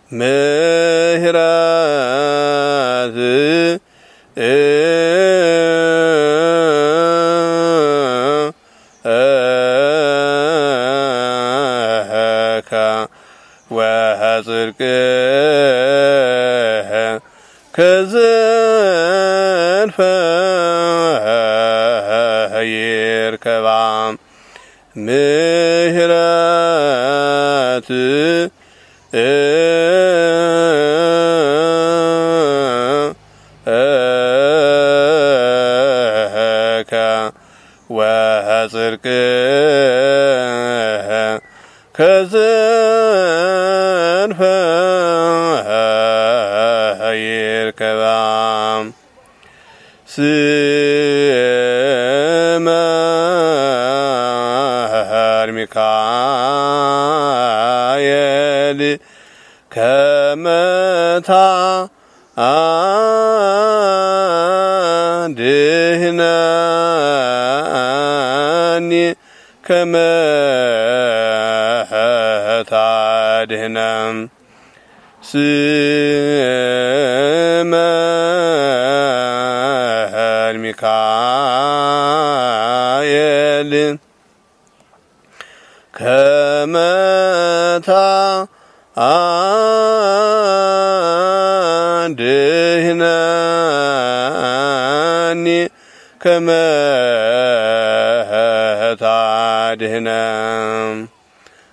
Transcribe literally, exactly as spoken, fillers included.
ምህረት ወጽድቅ ከዘንፈ ይርከባ ምህረት ወጽድቅ ከዘንፈ ይርከባ ስመ ሚካኤል ከመ ታድኅነኒ ከመ ታድኅነን ስመ ሚካኤል ከመ ታድኅነኒ ከመ